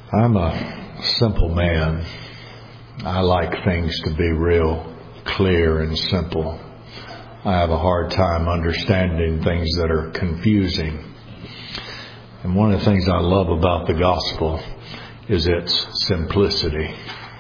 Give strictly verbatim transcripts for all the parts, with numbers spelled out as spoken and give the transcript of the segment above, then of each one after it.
I'm a simple man. I like things to be real clear and simple. I have a hard time understanding things that are confusing. And one of the things I love about the gospel is its simplicity.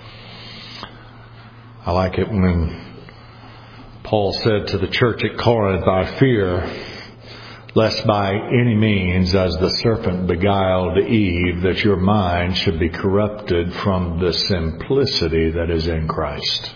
I like it when Paul said to the church at Corinth, I fear lest by any means, as the serpent beguiled Eve, that your mind should be corrupted from the simplicity that is in Christ.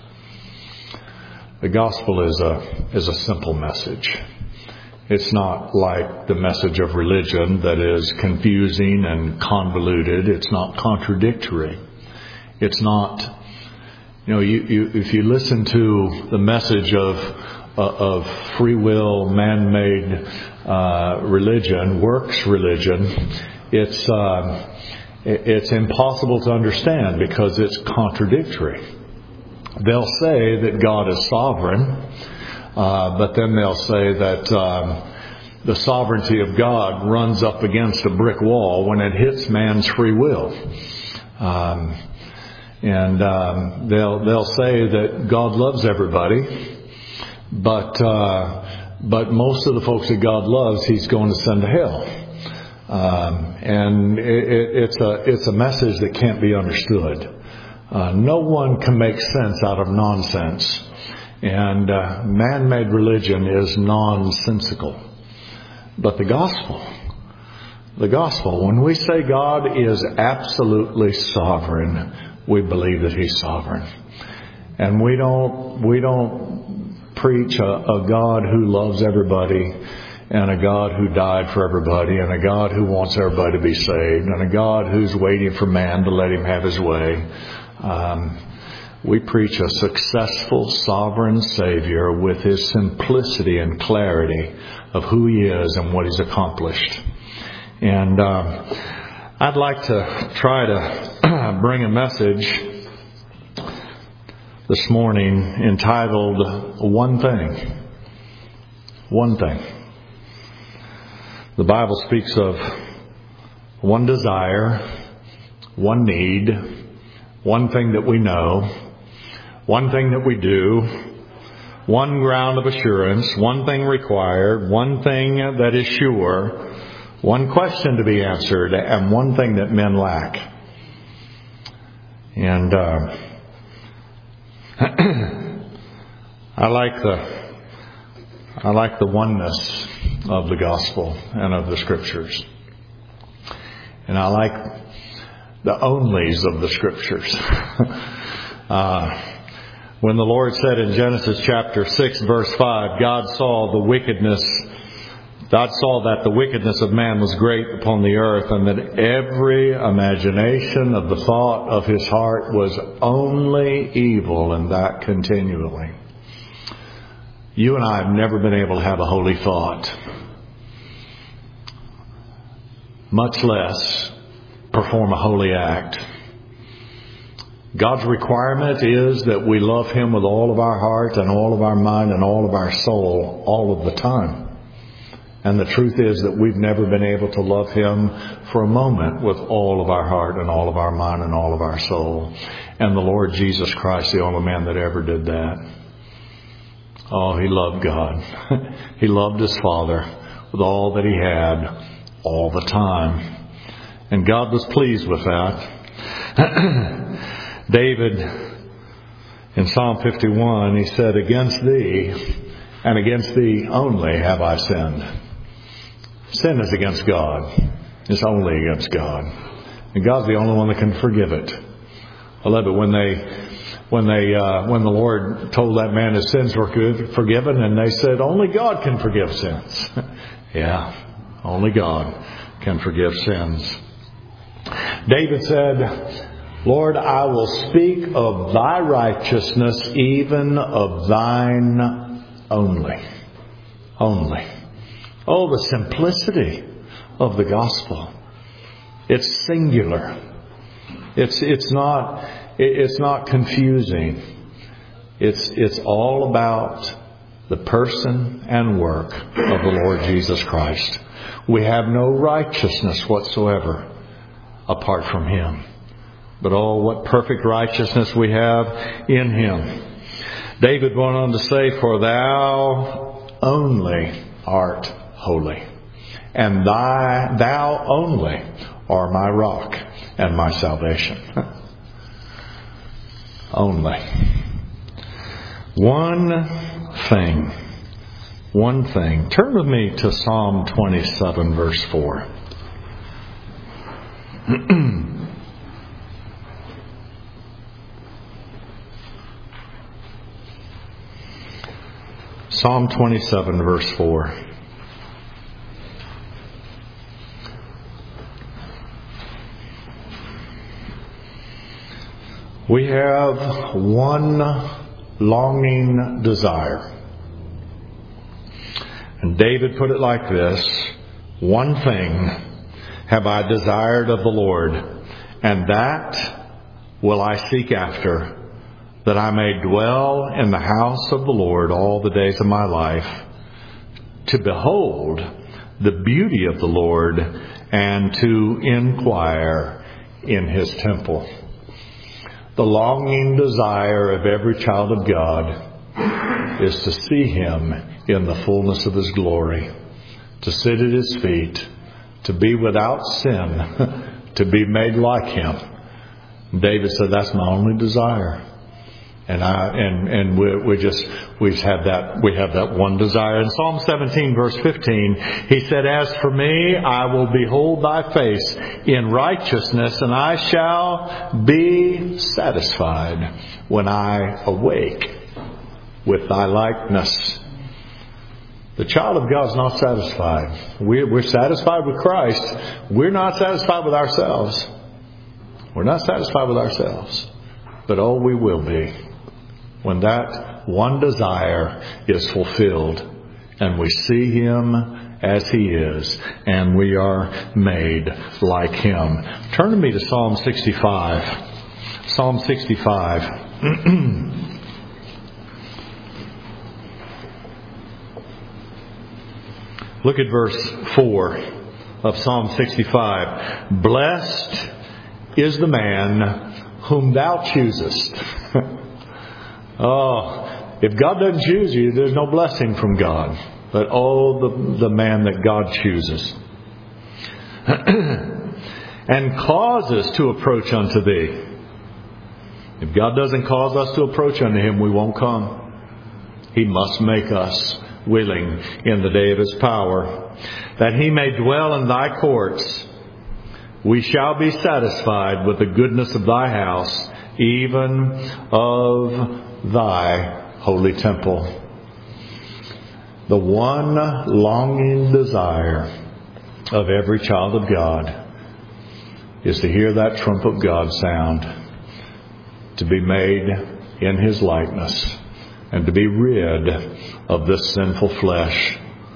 The gospel is a is a simple message. It's not like the message of religion that is confusing and convoluted. It's not contradictory. It's not, you know, you, you if you listen to the message of uh, of free will, man-made uh, religion, works religion, it's uh, it's impossible to understand because it's contradictory. They'll say that God is sovereign, uh, but then they'll say that um, the sovereignty of God runs up against a brick wall when it hits man's free will. Um, and um, they'll they'll say that God loves everybody, but uh, but most of the folks that God loves, He's going to send to hell. Um, and it, it, it's a it's a message that can't be understood. Uh, no one can make sense out of nonsense. And uh, man-made religion is nonsensical. But the gospel, the gospel, when we say God is absolutely sovereign, we believe that He's sovereign. And we don't, we don't preach a, a God who loves everybody, and a God who died for everybody, and a God who wants everybody to be saved, and a God who's waiting for man to let Him have His way. Um, we preach a successful, sovereign Savior with His simplicity and clarity of who He is and what He's accomplished. And um, I'd like to try to bring a message this morning entitled One Thing. One Thing. The Bible speaks of one desire, one need, one thing that we know, one thing that we do, one ground of assurance, one thing required, one thing that is sure, one question to be answered, and one thing that men lack. And uh, I like the I like the oneness of the gospel and of the scriptures, and I like the onlys of the scriptures. uh, when the Lord said in Genesis chapter six verse five, God saw the wickedness, God saw that the wickedness of man was great upon the earth, and that every imagination of the thought of his heart was only evil, and that continually. You and I have never been able to have a holy thought, much less perform a holy act. God's requirement is that we love Him with all of our heart and all of our mind and all of our soul all of the time. And the truth is that we've never been able to love Him for a moment with all of our heart and all of our mind and all of our soul. And the Lord Jesus Christ, the only man that ever did that. Oh, He loved God. He loved His Father with all that He had all the time. And God was pleased with that. David, in Psalm fifty-one, he said, against Thee, and against Thee only have I sinned. Sin is against God. It's only against God. And God's the only one that can forgive it. I love it when they, when they, uh, when the Lord told that man his sins were forgiven, and they said, only God can forgive sins. Yeah, only God can forgive sins. David said, Lord, I will speak of Thy righteousness, even of Thine only. Only. Oh, the simplicity of the gospel. It's singular. It's it's not it's not confusing. It's it's all about the person and work of the Lord Jesus Christ. We have no righteousness whatsoever apart from Him. But oh, what perfect righteousness we have in Him. David went on to say, for Thou only art holy, and thy, Thou only are my rock and my salvation. Only. One thing. One thing. Turn with me to Psalm twenty-seven, verse four. Psalm twenty-seven, verse four. We have one longing desire. And David put it like this, one thing have I desired of the Lord, and that will I seek after, that I may dwell in the house of the Lord all the days of my life, to behold the beauty of the Lord and to inquire in His temple. The longing desire of every child of God is to see Him in the fullness of His glory, to sit at His feet, to be without sin, to be made like Him. David said, that's my only desire. And I and and we we just we have that we have that one desire. In Psalm seventeen, verse fifteen, he said, "As for me, I will behold Thy face in righteousness, and I shall be satisfied when I awake with Thy likeness." The child of God is not satisfied. We're, we're satisfied with Christ. We're not satisfied with ourselves. We're not satisfied with ourselves. But oh, we will be when that one desire is fulfilled and we see Him as He is and we are made like Him. Turn to me to Psalm sixty-five. Psalm sixty-five. Look at verse four of Psalm sixty-five. Blessed is the man whom Thou choosest. Oh, if God doesn't choose you, there's no blessing from God. But oh, the, the man that God chooses. And causes to approach unto Thee. If God doesn't cause us to approach unto Him, we won't come. He must make us willing in the day of His power. That He may dwell in Thy courts. We shall be satisfied with the goodness of Thy house, even of Thy holy temple. The one longing desire of every child of God is to hear that trump of God sound, to be made in His likeness, and to be rid of this sinful flesh.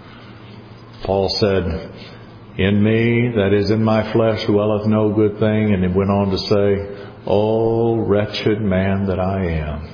Paul said, "In me, that is in my flesh, dwelleth no good thing." And he went on to say, "O wretched man that I am.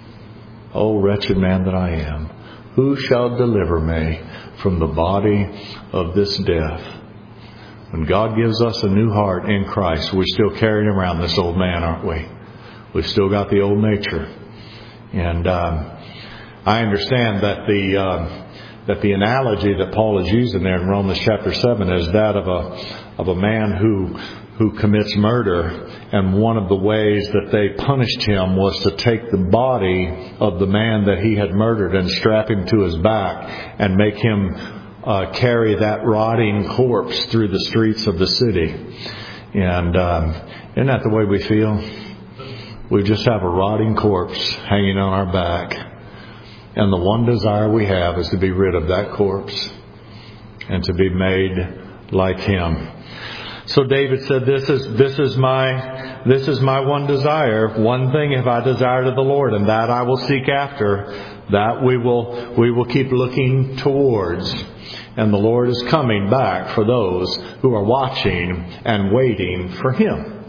O wretched man that I am. Who shall deliver me from the body of this death?" When God gives us a new heart in Christ, we're still carrying around this old man, aren't we? We've still got the old nature. And um, I understand that the uh, that the analogy that Paul is using there in Romans chapter seven is that of a of a man who who commits murder, and one of the ways that they punished him was to take the body of the man that he had murdered and strap him to his back and make him uh, carry that rotting corpse through the streets of the city. And um, isn't that the way we feel? We just have a rotting corpse hanging on our back. And the one desire we have is to be rid of that corpse and to be made like Him. So David said, this is this is my this is my one desire. One thing have I desired of the Lord, and that I will seek after. That we will we will keep looking towards. And the Lord is coming back for those who are watching and waiting for Him.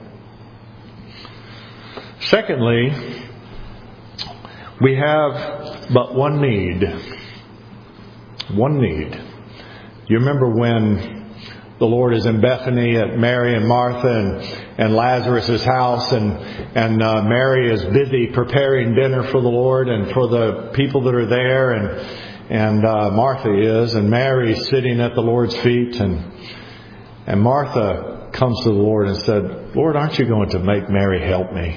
Secondly, we have but one need. One need. You remember when the Lord is in Bethany at Mary and Martha and, and Lazarus' house, and, and uh, Mary is busy preparing dinner for the Lord and for the people that are there, and, and uh, Martha is, and Mary's sitting at the Lord's feet, and, and Martha comes to the Lord and said, Lord, aren't you going to make Mary help me?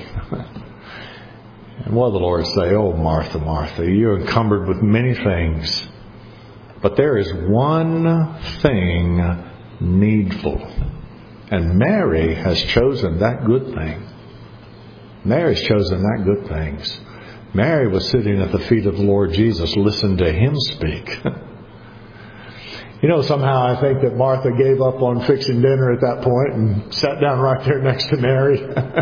And what did the Lord say? Oh, Martha, Martha, you're encumbered with many things, but there is one thing needful. And Mary has chosen that good thing. Mary's chosen that good things. Mary was sitting at the feet of the Lord Jesus, listening to Him speak. You know, somehow I think that Martha gave up on fixing dinner at that point and sat down right there next to Mary.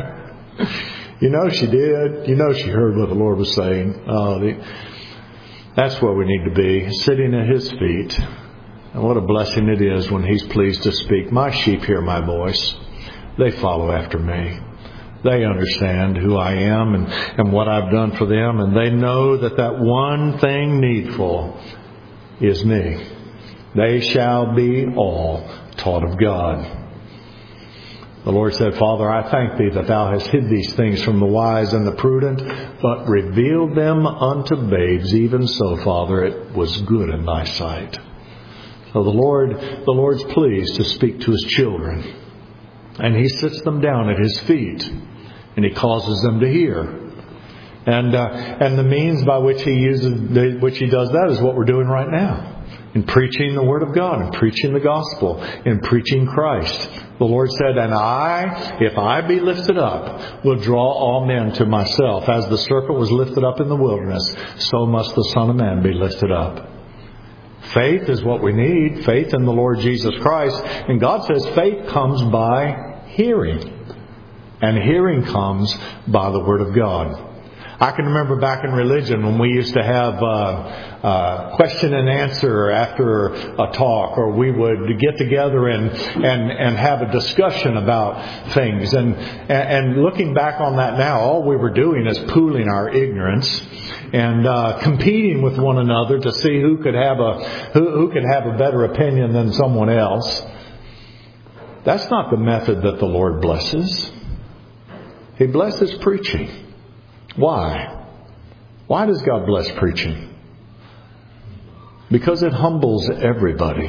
You know she did. You know she heard what the Lord was saying. Oh, the, that's where we need to be, sitting at His feet. And what a blessing it is when He's pleased to speak. My sheep hear my voice. They follow after me. They understand who I am and, and what I've done for them. And they know that that one thing needful is me. They shall be all taught of God. The Lord said, Father, I thank Thee that Thou hast hid these things from the wise and the prudent, but revealed them unto babes. Even so, Father, it was good in Thy sight. So the Lord, the Lord's pleased to speak to His children. And He sits them down at His feet. And He causes them to hear. And uh, and the means by which He uses, which He does that is what we're doing right now. In preaching the Word of God, in preaching the gospel, in preaching Christ. The Lord said, and I, if I be lifted up, will draw all men to myself. As the serpent was lifted up in the wilderness, so must the Son of Man be lifted up. Faith is what we need. Faith in the Lord Jesus Christ. And God says faith comes by hearing. And hearing comes by the Word of God. I can remember back in religion when we used to have uh, uh, question and answer after a talk, or we would get together and and, and have a discussion about things. And, and looking back on that now, all we were doing is pooling our ignorance and uh, competing with one another to see who could have a who, who could have a better opinion than someone else. That's not the method that the Lord blesses. He blesses preaching. Why? Why does God bless preaching? Because it humbles everybody.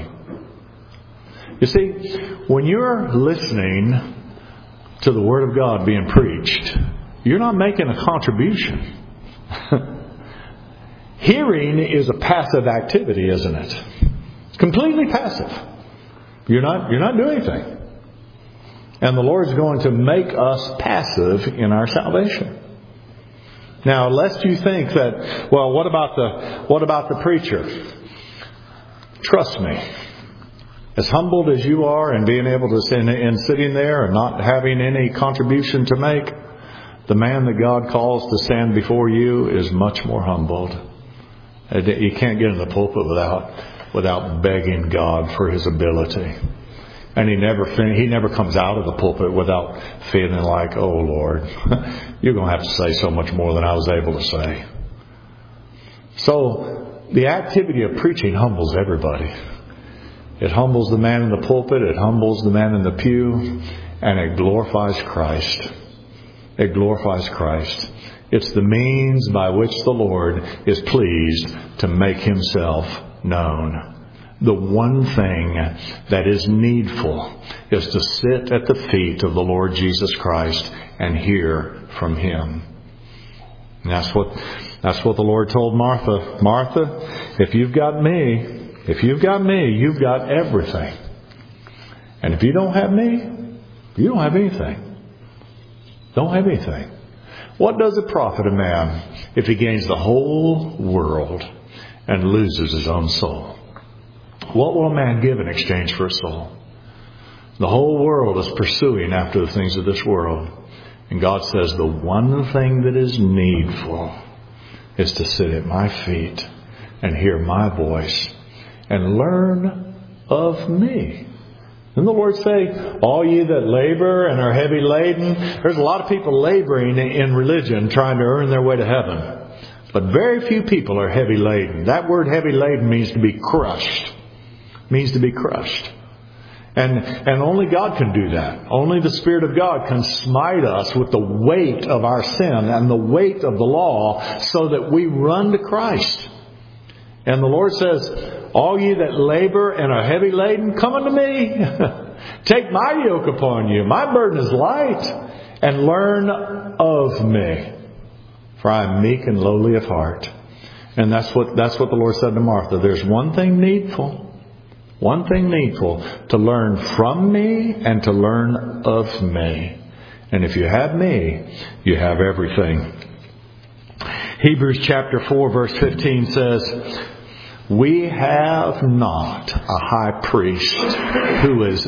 You see, when you're listening to the Word of God being preached, you're not making a contribution. Hearing is a passive activity, isn't it? It's completely passive. You're not, you're not doing anything. And the Lord's going to make us passive in our salvation. Now, lest you think that, well, what about the what about the preacher? Trust me, as humbled as you are and being able to sit and sitting there and not having any contribution to make, the man that God calls to stand before you is much more humbled. You can't get in the pulpit without without begging God for His ability. And he never he never comes out of the pulpit without feeling like, oh Lord, you're going to have to say so much more than I was able to say. So the activity of preaching humbles everybody. It humbles the man in the pulpit, it humbles the man in the pew, and it glorifies Christ. It glorifies Christ. It's the means by which the Lord is pleased to make Himself known. The one thing that is needful is to sit at the feet of the Lord Jesus Christ and hear from Him. And that's what that's what the Lord told Martha. Martha, if you've got me, if you've got me, you've got everything. And if you don't have me, you don't have anything. Don't have anything. What does it profit a man if he gains the whole world and loses his own soul? What will a man give in exchange for a soul? The whole world is pursuing after the things of this world. And God says the one thing that is needful is to sit at my feet and hear my voice and learn of me. Didn't the Lord say, all ye that labor and are heavy laden? There's a lot of people laboring in religion trying to earn their way to heaven. But very few people are heavy laden. That word heavy laden means to be crushed. Means to be crushed. And, and only God can do that. Only the Spirit of God can smite us with the weight of our sin and the weight of the law so that we run to Christ. And the Lord says, all ye that labor and are heavy laden, come unto me. Take my yoke upon you. My burden is light. And learn of me. For I am meek and lowly of heart. And that's what, that's what the Lord said to Martha. There's one thing needful. One thing needful. To learn from me and to learn of me. And if you have me, you have everything. Hebrews chapter four verse fifteen says, we have not a high priest who is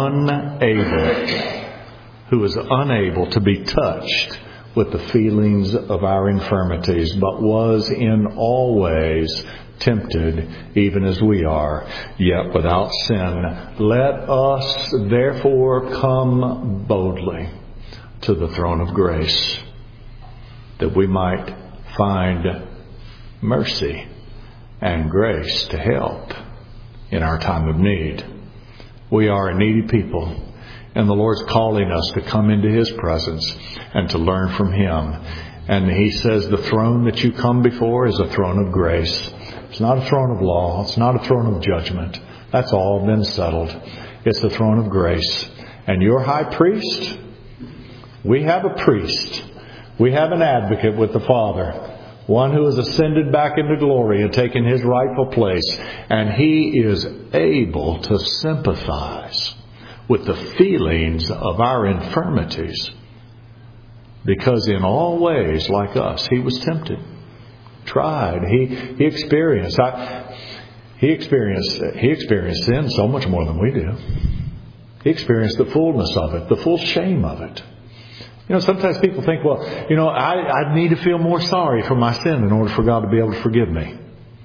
unable, who is unable to be touched with the feelings of our infirmities, but was in all ways tempted, even as we are, yet without sin. Let us therefore come boldly to the throne of grace, that we might find mercy and grace to help in our time of need. We are a needy people, and the Lord's calling us to come into His presence and to learn from Him. And He says the throne that you come before is a throne of grace. It's not a throne of law. It's not a throne of judgment. That's all been settled. It's the throne of grace. And your high priest, we have a priest. We have an advocate with the Father. One who has ascended back into glory and taken His rightful place. And He is able to sympathize with the feelings of our infirmities. Because in all ways, like us, He was tempted, tried. He he experienced. I, he experienced. He experienced sin so much more than we do. He experienced the fullness of it, the full shame of it. You know, sometimes people think, well, you know, I, I need to feel more sorry for my sin in order for God to be able to forgive me.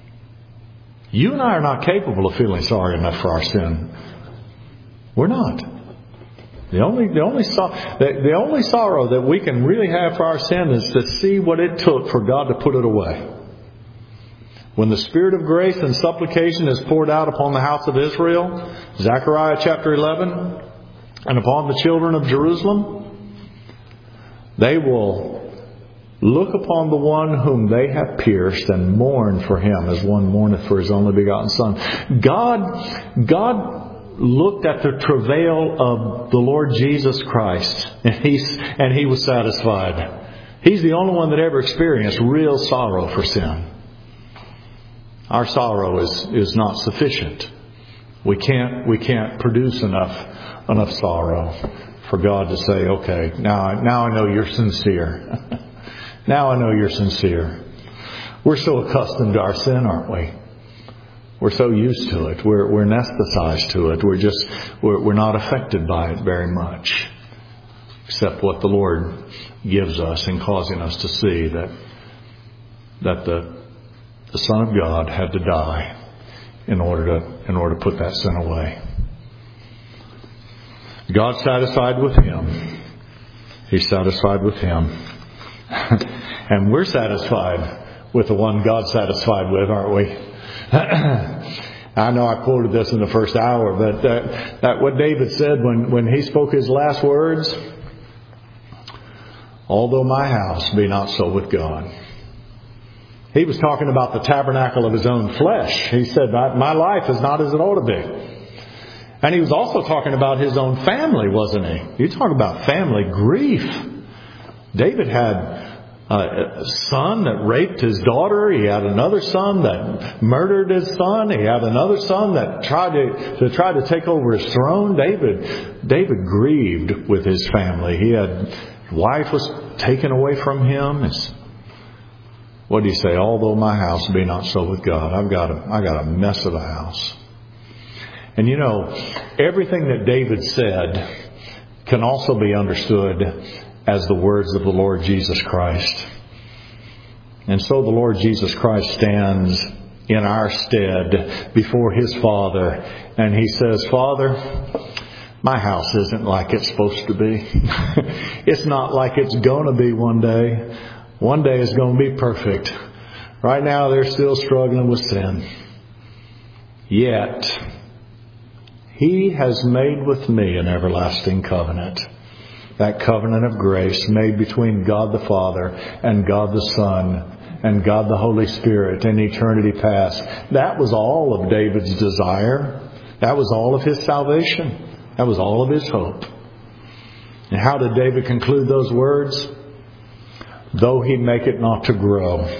You and I are not capable of feeling sorry enough for our sin. We're not. The only the only so, the, the only sorrow that we can really have for our sin is to see what it took for God to put it away. When the Spirit of grace and supplication is poured out upon the house of Israel, Zechariah chapter eleven, and upon the children of Jerusalem, they will look upon the one whom they have pierced and mourn for him as one mourneth for his only begotten Son. God, God looked at the travail of the Lord Jesus Christ, and he, and He was satisfied. He's the only one that ever experienced real sorrow for sin. Our sorrow is, is not sufficient. We can't we can't produce enough enough sorrow for God to say, okay, now now I know you're sincere. Now I know you're sincere. We're so accustomed to our sin, aren't we? We're so used to it. We're we're anesthetized to it. We're just we're we're not affected by it very much, except what the Lord gives us in causing us to see that that the the Son of God had to die in order to in order to put that sin away. God's satisfied with Him. He's satisfied with Him. And we're satisfied with the one God's satisfied with, aren't we? I know I quoted this in the first hour, but that, that what David said when, when he spoke his last words, although my house be not so with God. He was talking about the tabernacle of his own flesh. He said, my life is not as it ought to be. And he was also talking about his own family, wasn't he? You talk about family grief. David had a son that raped his daughter. He had another son that murdered his son. He had another son that tried to, to try to take over his throne. David, David grieved with his family. He had, his wife was taken away from him. His, what do you say? Although my house be not so with God, I've got a, I got a mess of a house. And you know, everything that David said can also be understood as the words of the Lord Jesus Christ. And so the Lord Jesus Christ stands in our stead before His Father, and He says, Father, my house isn't like it's supposed to be. It's not like it's going to be one day. One day it's going to be perfect. Right now they're still struggling with sin. Yet, He has made with me an everlasting covenant. That covenant of grace made between God the Father and God the Son and God the Holy Spirit in eternity past. That was all of David's desire. That was all of his salvation. That was all of his hope. And how did David conclude those words? Though he make it not to grow.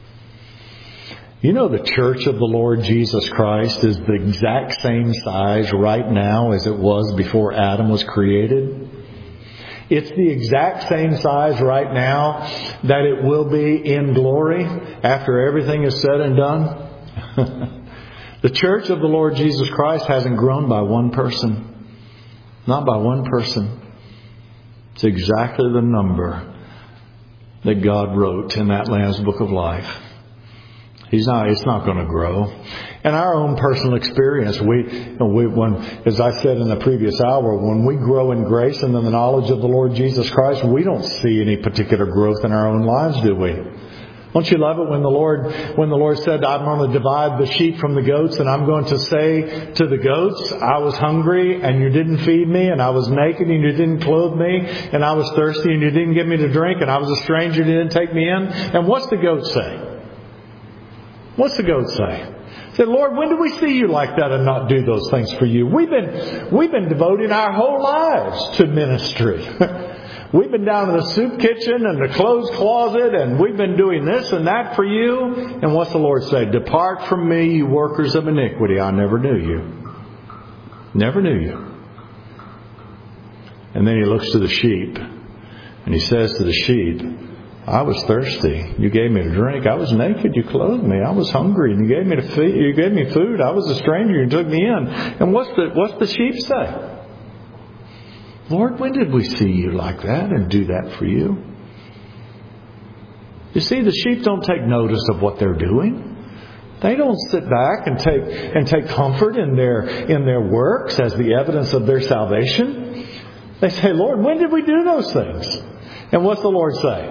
You know, the church of the Lord Jesus Christ is the exact same size right now as it was before Adam was created. It's the exact same size right now that it will be in glory after everything is said and done. The church of the Lord Jesus Christ hasn't grown by one person. Not by one person. It's exactly the number that God wrote in that Lamb's Book of Life. He's not, it's not going to grow. And our own personal experience, we, we, when, as I said in the previous hour, when we grow in grace and in the knowledge of the Lord Jesus Christ, we don't see any particular growth in our own lives, do we? Don't you love it when the Lord, when the Lord said, I'm going to divide the sheep from the goats, and I'm going to say to the goats, I was hungry and you didn't feed me, and I was naked and you didn't clothe me, and I was thirsty and you didn't give me to drink, and I was a stranger and you didn't take me in. And what's the goat say? What's the goat say? He said, Lord, when did we see you like that and not do those things for you? We've been, we've been devoting our whole lives to ministry. We've been down in the soup kitchen and the clothes closet, and we've been doing this and that for you. And what's the Lord say? Depart from me, you workers of iniquity. I never knew you. Never knew you. And then he looks to the sheep and he says to the sheep, I was thirsty. You gave me to drink. I was naked. You clothed me. I was hungry, and you gave me to feed. You gave me food. I was a stranger. You took me in. And what's the what's the sheep say? Lord, when did we see you like that and do that for you? You see, the sheep don't take notice of what they're doing. They don't sit back and take and take comfort in their in their works as the evidence of their salvation. They say, Lord, when did we do those things? And what's the Lord say?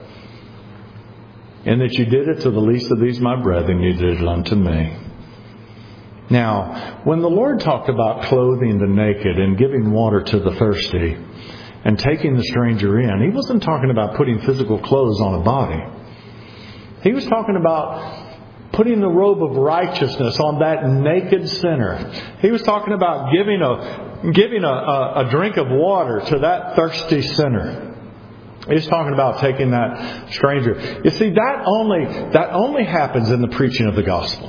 And that you did it to the least of these my brethren, you did it unto me. Now, when the Lord talked about clothing the naked and giving water to the thirsty and taking the stranger in, He wasn't talking about putting physical clothes on a body. He was talking about putting the robe of righteousness on that naked sinner. He was talking about giving a giving a, a, a drink of water to that thirsty sinner. He's talking about taking that stranger. You see, that only that only happens in the preaching of the gospel.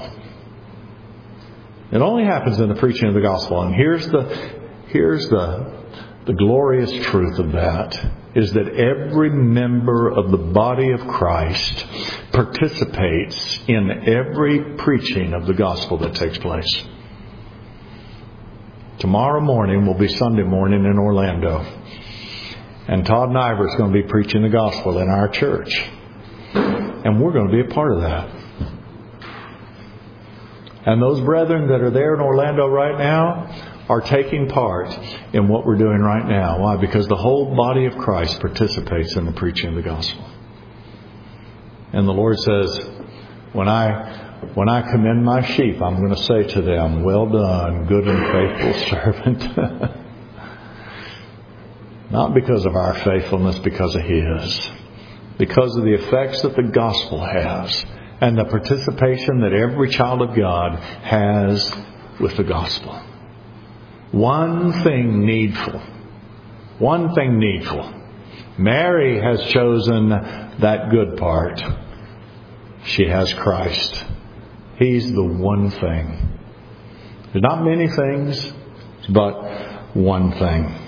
It only happens in the preaching of the gospel. And here's the here's the the glorious truth of that is that every member of the body of Christ participates in every preaching of the gospel that takes place. Tomorrow morning will be Sunday morning in Orlando. And Todd Niver is going to be preaching the gospel in our church. And we're going to be a part of that. And those brethren that are there in Orlando right now are taking part in what we're doing right now. Why? Because the whole body of Christ participates in the preaching of the gospel. And the Lord says, when I when I commend my sheep, I'm going to say to them, well done, good and faithful servant. Not because of our faithfulness, because of His. Because of the effects that the gospel has. And the participation that every child of God has with the gospel. One thing needful. One thing needful. Mary has chosen that good part. She has Christ. He's the one thing. There's not many things, but one thing.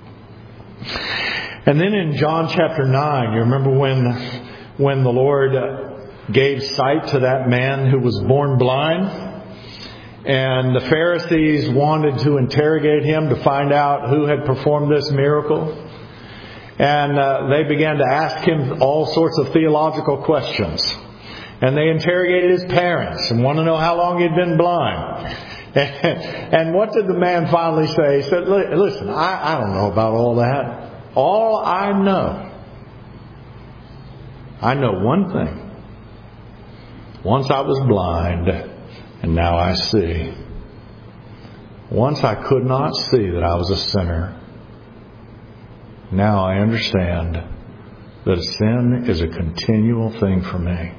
And then in John chapter nine, you remember when when the Lord gave sight to that man who was born blind? And the Pharisees wanted to interrogate him to find out who had performed this miracle. And uh, they began to ask him all sorts of theological questions. And they interrogated his parents and wanted to know how long he'd been blind. And what did the man finally say? He said, listen, I, I don't know about all that. All I know, I know one thing. Once I was blind, and now I see. Once I could not see that I was a sinner. Now I understand that sin is a continual thing for me.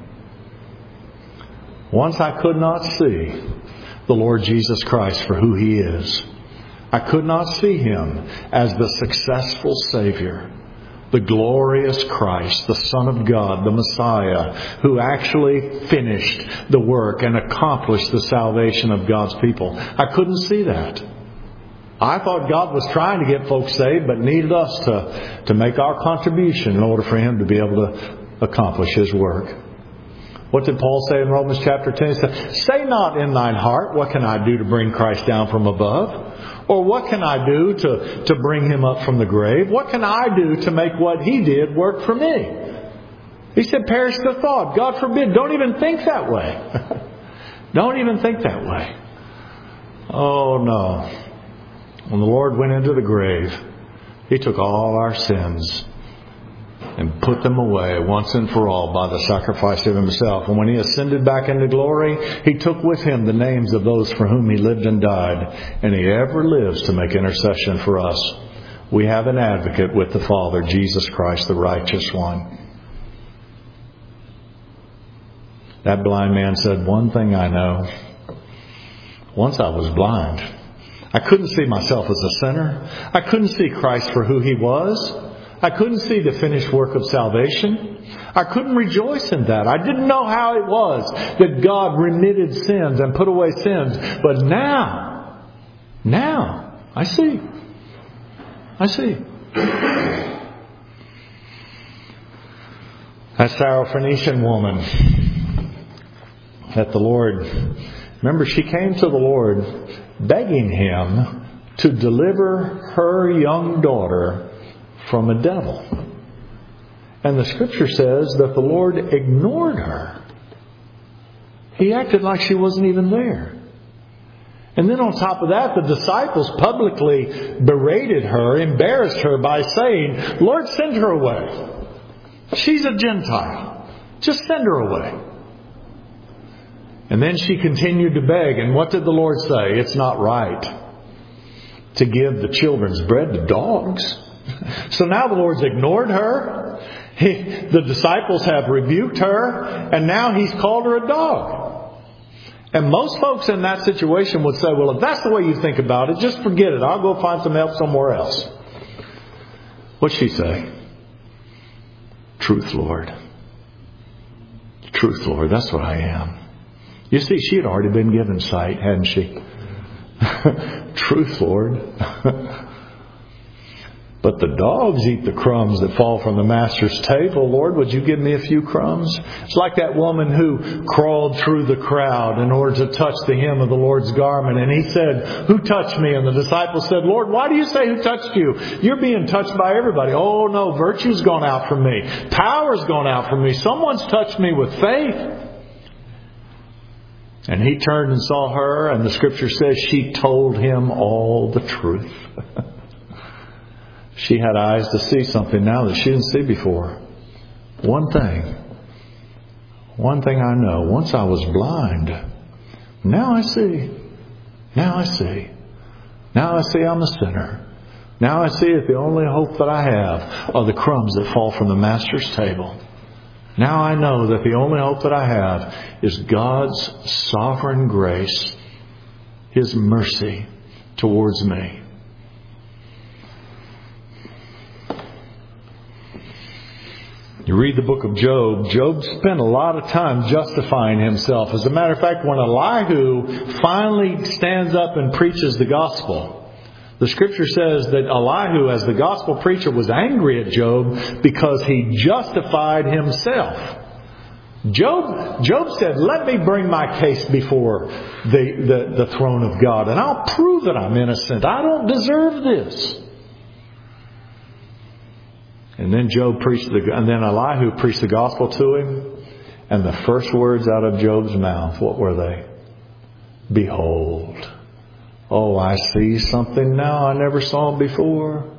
Once I could not see the Lord Jesus Christ for who He is. I could not see Him as the successful Savior, the glorious Christ, the Son of God, the Messiah, who actually finished the work and accomplished the salvation of God's people. I couldn't see that. I thought God was trying to get folks saved, but needed us to, to make our contribution in order for Him to be able to accomplish His work. What did Paul say in Romans chapter ten? He said, "Say not in thine heart, what can I do to bring Christ down from above? Or what can I do to, to bring Him up from the grave? What can I do to make what He did work for me?" He said, perish the thought. God forbid. Don't even think that way. Don't even think that way. Oh no. When the Lord went into the grave, He took all our sins and put them away once and for all by the sacrifice of Himself. And when He ascended back into glory, He took with Him the names of those for whom He lived and died. And He ever lives to make intercession for us. We have an advocate with the Father, Jesus Christ, the righteous one. That blind man said, "One thing I know. Once I was blind. I couldn't see myself as a sinner. I couldn't see Christ for who He was. I couldn't see the finished work of salvation. I couldn't rejoice in that. I didn't know how it was that God remitted sins and put away sins. But now, now, I see. I see." That Syrophoenician woman that the Lord, remember, she came to the Lord begging Him to deliver her young daughter from a devil. And the Scripture says that the Lord ignored her. He acted like she wasn't even there. And then on top of that, the disciples publicly berated her, embarrassed her by saying, "Lord, send her away. She's a Gentile. Just send her away." And then she continued to beg. And what did the Lord say? It's not right to give the children's bread to dogs. So now the Lord's ignored her. He, the disciples have rebuked her. And now He's called her a dog. And most folks in that situation would say, well, if that's the way you think about it, just forget it. I'll go find some help somewhere else. What'd she say? Truth, Lord. Truth, Lord. That's what I am. You see, she had already been given sight, hadn't she? Truth, Lord. But the dogs eat the crumbs that fall from the Master's table. Lord, would you give me a few crumbs? It's like that woman who crawled through the crowd in order to touch the hem of the Lord's garment. And He said, "Who touched me?" And the disciples said, "Lord, why do you say who touched you? You're being touched by everybody." "Oh no, virtue's gone out from me. Power's gone out from me. Someone's touched me with faith." And He turned and saw her, and the Scripture says she told Him all the truth. She had eyes to see something now that she didn't see before. One thing. One thing I know. Once I was blind. Now I see. Now I see. Now I see I'm a sinner. Now I see that the only hope that I have are the crumbs that fall from the Master's table. Now I know that the only hope that I have is God's sovereign grace, His mercy towards me. You read the book of Job. Job spent a lot of time justifying himself. As a matter of fact, when Elihu finally stands up and preaches the gospel, the Scripture says that Elihu, as the gospel preacher, was angry at Job because he justified himself. Job, Job said, "Let me bring my case before the, the, the throne of God, and I'll prove that I'm innocent. I don't deserve this." And then Job preached the, and then Elihu preached the gospel to him. And the first words out of Job's mouth, what were they? "Behold, oh, I see something now I never saw before.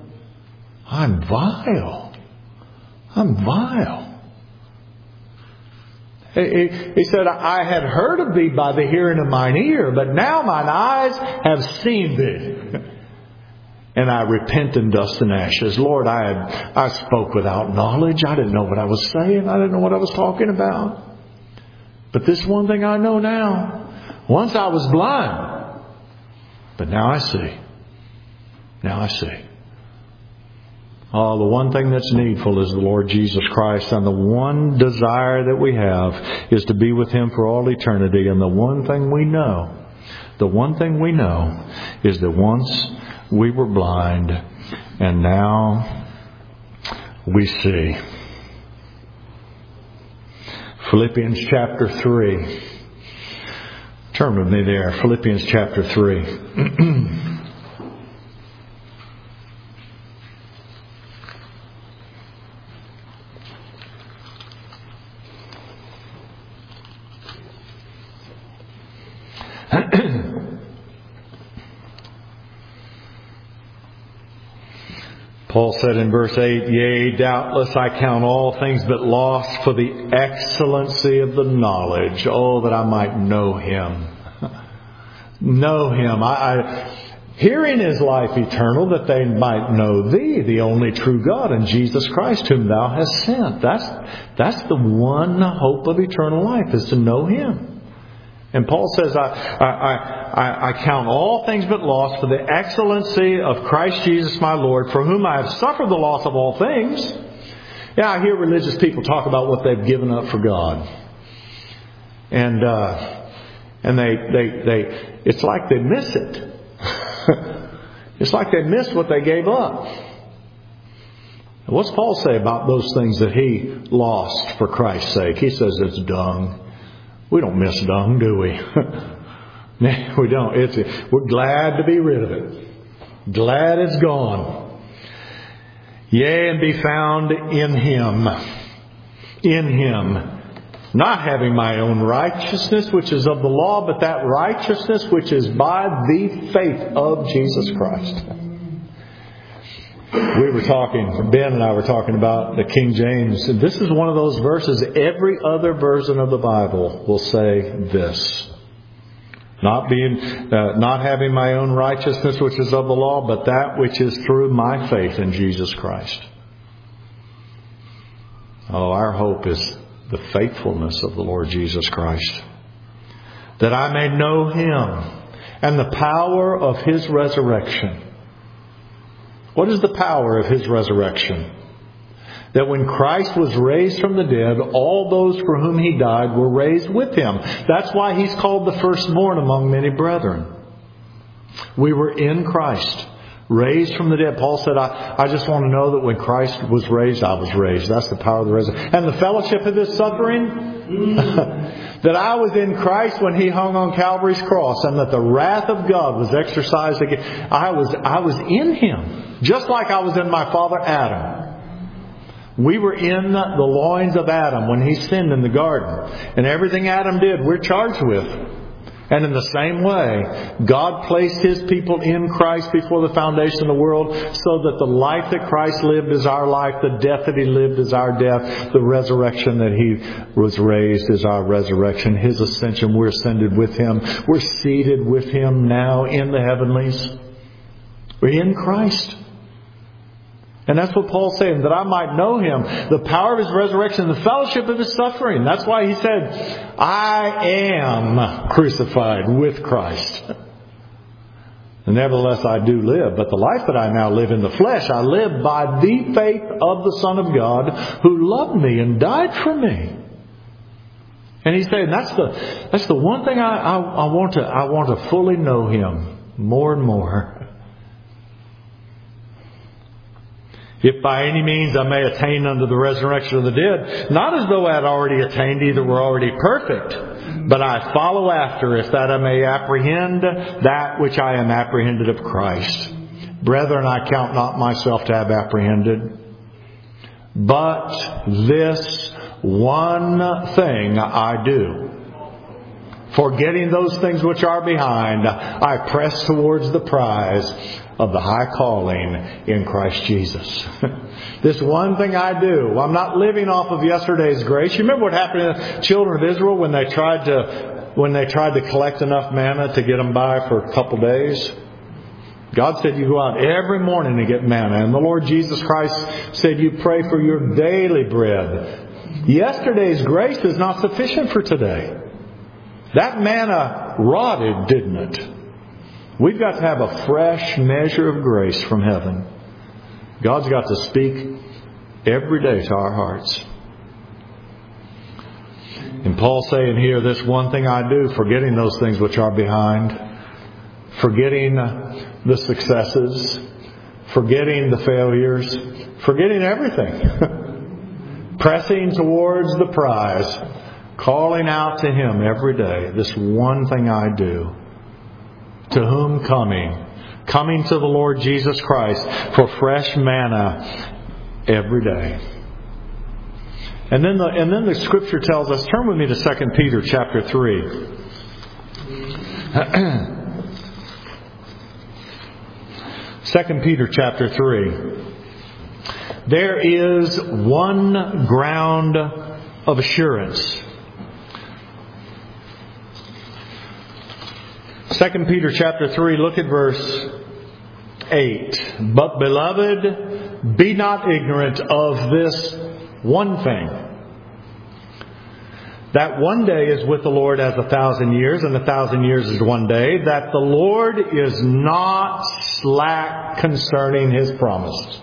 I'm vile. I'm vile." He, he said, I had heard of thee by the hearing of mine ear, but now mine eyes have seen thee. And I repent in dust and ashes. Lord, I had, I spoke without knowledge. I didn't know what I was saying. I didn't know what I was talking about. But this one thing I know now. Once I was blind, but now I see. Now I see. Oh, the one thing that's needful is the Lord Jesus Christ. And the one desire that we have is to be with Him for all eternity. And the one thing we know, the one thing we know is that once we were blind and now we see. Philippians chapter three. Turn with me there. Philippians chapter three. Paul said in verse eight, Yea, doubtless I count all things but loss for the excellency of the knowledge. Oh, that I might know Him. Know Him. I, I, herein is life eternal, that they might know Thee, the only true God, and Jesus Christ, whom Thou hast sent. That's, that's the one hope of eternal life, is to know Him. And Paul says, I, I, I, I count all things but loss for the excellency of Christ Jesus my Lord, for whom I have suffered the loss of all things. Yeah, I hear religious people talk about what they've given up for God. And uh, and they, they, they, it's like they miss it. It's like they miss what they gave up. What's Paul say about those things that he lost for Christ's sake? He says it's dung. We don't miss dung, do we? We don't. It's, we're glad to be rid of it. Glad it's gone. Yea, and be found in Him. In Him. Not having my own righteousness, which is of the law, but that righteousness which is by the faith of Jesus Christ. We were talking, Ben and I were talking about the King James. This is one of those verses, every other version of the Bible will say this. Not being, uh, not having my own righteousness, which is of the law, but that which is through my faith in Jesus Christ. Oh, our hope is the faithfulness of the Lord Jesus Christ. That I may know Him and the power of His resurrection. What is the power of His resurrection? That when Christ was raised from the dead, all those for whom He died were raised with Him. That's why He's called the firstborn among many brethren. We were in Christ, raised from the dead. Paul said, I, I just want to know that when Christ was raised, I was raised. That's the power of the resurrection. And the fellowship of His suffering, that I was in Christ when He hung on Calvary's cross, and that the wrath of God was exercised against. I was, I was in Him, just like I was in my father Adam. We were in the loins of Adam when he sinned in the garden. And everything Adam did, we're charged with. And in the same way, God placed His people in Christ before the foundation of the world, so that the life that Christ lived is our life, the death that He lived is our death, the resurrection that He was raised is our resurrection. His ascension, we're ascended with Him. We're seated with Him now in the heavenlies. We're in Christ. And that's what Paul's saying, that I might know Him, the power of His resurrection, the fellowship of His suffering. That's why He said, I am crucified with Christ. And nevertheless I do live, but the life that I now live in the flesh, I live by the faith of the Son of God, who loved me and died for me. And He's saying that's the that's the one thing I, I, I want to I want to fully know Him more and more. If by any means I may attain unto the resurrection of the dead, not as though I had already attained, either were already perfect, but I follow after, if that I may apprehend that which I am apprehended of Christ. Brethren, I count not myself to have apprehended, but this one thing I do, Forgetting those things which are behind, I press towards the prize of the high calling in Christ Jesus. This one thing I do. I'm not living off of yesterday's grace. You remember what happened to the children of Israel when they tried to when they tried to collect enough manna to get them by for a couple days? God said you go out every morning to get manna. And the Lord Jesus Christ said you pray for your daily bread. Yesterday's grace is not sufficient for today. That manna rotted, didn't it? We've got to have a fresh measure of grace from heaven. God's got to speak every day to our hearts. And Paul's saying here, this one thing I do, forgetting those things which are behind, forgetting the successes, forgetting the failures, forgetting everything, pressing towards the prize, calling out to Him every day, this one thing I do. To whom coming? Coming to the Lord Jesus Christ for fresh manna every day. And then the and then the Scripture tells us, turn with me to Second Peter chapter three. Second Peter chapter three. There is one ground of assurance. Second Peter chapter three, look at verse eight. But beloved, be not ignorant of this one thing, that one day is with the Lord as a thousand years, and a thousand years is one day, that the Lord is not slack concerning His promise.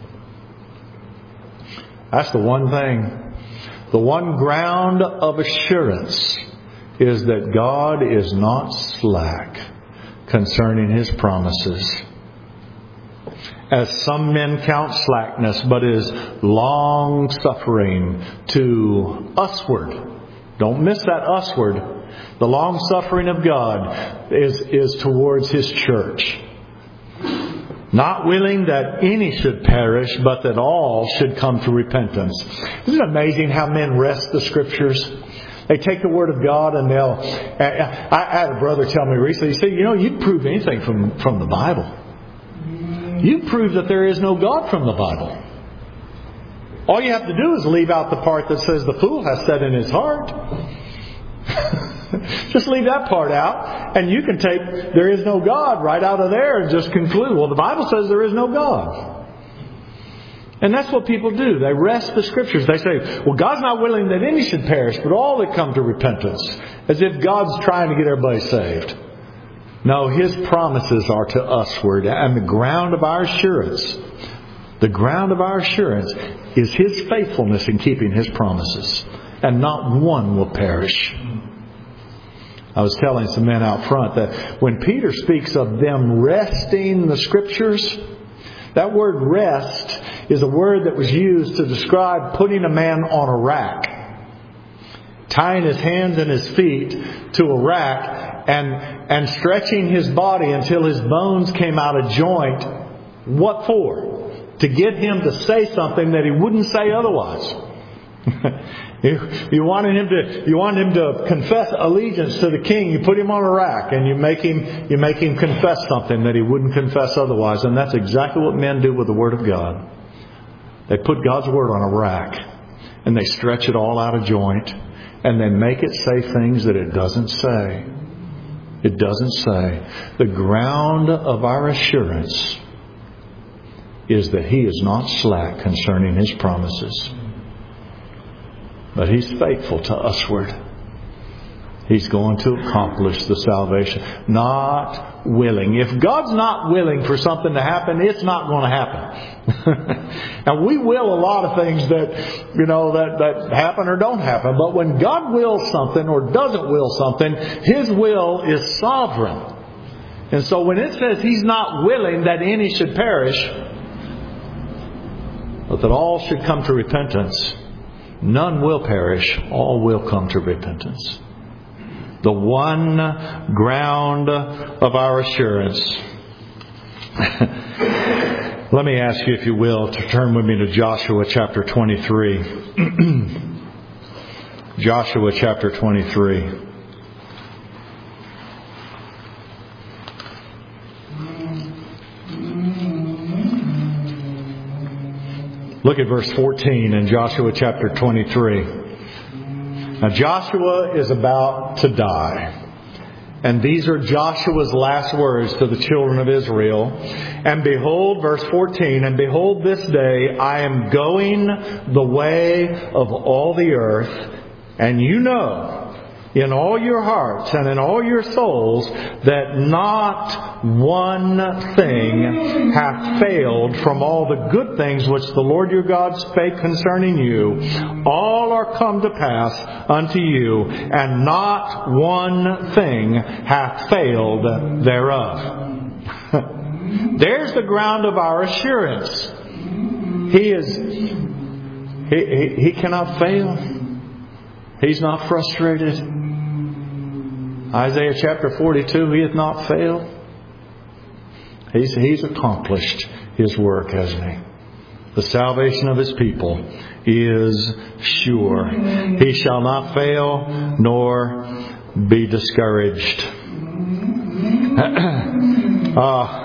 That's the one thing. The one ground of assurance is that God is not slack concerning His promises, as some men count slackness, but is long-suffering to usward. Don't miss that usward. The long-suffering of God is, is towards His church. Not willing that any should perish, but that all should come to repentance. Isn't it amazing how men wrest the Scriptures? They take the Word of God and they'll... I, I had a brother tell me recently, he said, you know, you'd prove anything from, from the Bible. You prove that there is no God from the Bible. All you have to do is leave out the part that says the fool has said in his heart. Just leave that part out, and you can take there is no God right out of there and just conclude, well, the Bible says there is no God. And that's what people do. They wrest the Scriptures. They say, well, God's not willing that any should perish, but all that come to repentance. As if God's trying to get everybody saved. No, His promises are to usward. And the ground of our assurance, the ground of our assurance is His faithfulness in keeping His promises. And not one will perish. I was telling some men out front that when Peter speaks of them resting the Scriptures, that word rest is a word that was used to describe putting a man on a rack. Tying his hands and his feet to a rack and, and stretching his body until his bones came out of joint. What for? To get him to say something that he wouldn't say otherwise. You, you wanted him to you wanted him to confess allegiance to the king. You put him on a rack and you make him you make him confess something that he wouldn't confess otherwise. And that's exactly what men do with the Word of God. They put God's Word on a rack and they stretch it all out of joint and they make it say things that it doesn't say. It doesn't say. The ground of our assurance is that He is not slack concerning His promises. But He's faithful to usward. He's going to accomplish the salvation. Not willing. If God's not willing for something to happen, it's not going to happen. And we will a lot of things that, you know, that, that happen or don't happen. But when God wills something or doesn't will something, His will is sovereign. And so when it says He's not willing that any should perish, but that all should come to repentance, none will perish, all will come to repentance. The one ground of our assurance. Let me ask you, if you will, to turn with me to Joshua chapter twenty-three. Joshua chapter twenty-three. Look at verse fourteen in Joshua chapter twenty-three. Now Joshua is about to die. And these are Joshua's last words to the children of Israel. And behold, verse fourteen, and behold, this day I am going the way of all the earth, and you know in all your hearts and in all your souls that not one thing hath failed from all the good things which the Lord your God spake concerning you. All are come to pass unto you, and not one thing hath failed thereof. There's the ground of our assurance. He is, he, he, he cannot fail. He's not frustrated. Isaiah chapter forty-two, He hath not failed. He's, he's accomplished His work, hasn't He? The salvation of His people is sure. He shall not fail nor be discouraged. uh,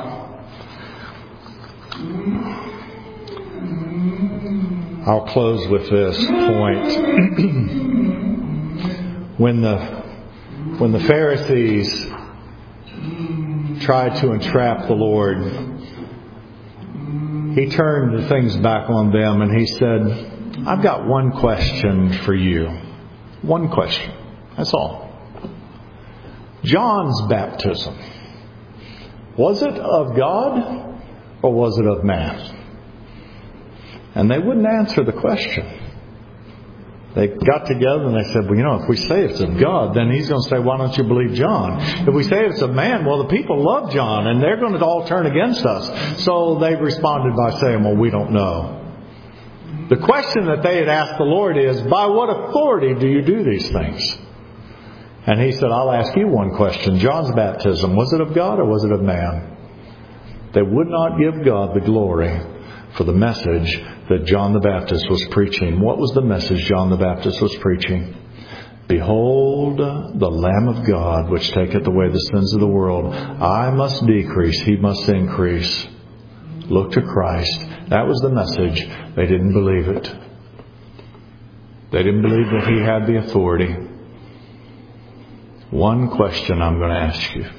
I'll close with this point. when the when the Pharisees tried to entrap the Lord, He turned the things back on them and He said, I've got one question for you. One question. That's all. John's baptism, was it of God or was it of man? And they wouldn't answer the question. They got together and they said, well, you know, if we say it's of God, then He's going to say, why don't you believe John? If we say it's of man, well, the people love John and they're going to all turn against us. So they responded by saying, well, we don't know. The question that they had asked the Lord is, by what authority do you do these things? And He said, I'll ask you one question. John's baptism, was it of God or was it of man? They would not give God the glory for the message that John the Baptist was preaching. What was the message John the Baptist was preaching? Behold, the Lamb of God, which taketh away the sins of the world. I must decrease, He must increase. Look to Christ. That was the message. They didn't believe it. They didn't believe that He had the authority. One question I'm going to ask you.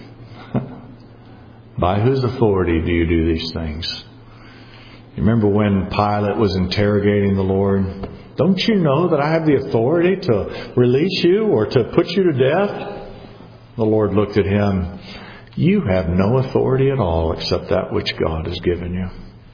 By whose authority do you do these things? You remember when Pilate was interrogating the Lord? Don't you know that I have the authority to release you or to put you to death? The Lord looked at him. You have no authority at all except that which God has given you.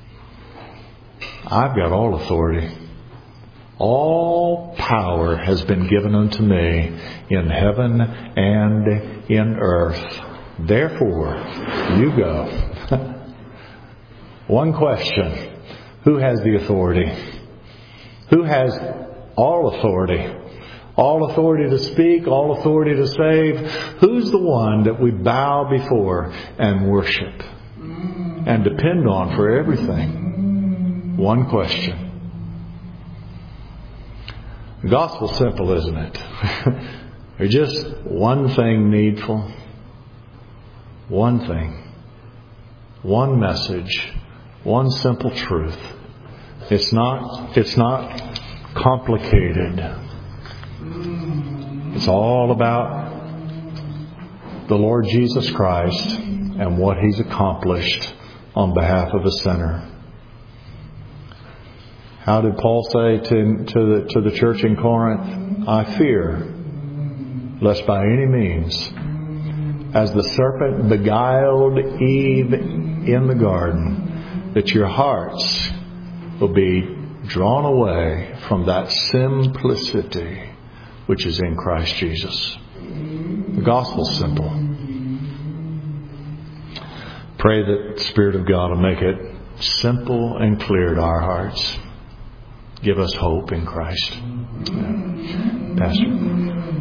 I've got all authority. All power has been given unto me in heaven and in earth. Therefore, you go. One question. Who has the authority? Who has all authority? All authority to speak, all authority to save. Who's the one that we bow before and worship and depend on for everything? One question. The gospel's simple, isn't it? There's just one thing needful. One thing. One message. One simple truth. It's not, it's not complicated. It's all about the Lord Jesus Christ and what He's accomplished on behalf of a sinner. How did Paul say to, to, the, to the church in Corinth? I fear, lest by any means, as the serpent beguiled Eve in the garden, that your hearts will be drawn away from that simplicity which is in Christ Jesus. The gospel's simple. Pray that the Spirit of God will make it simple and clear to our hearts. Give us hope in Christ. Yeah. Pastor.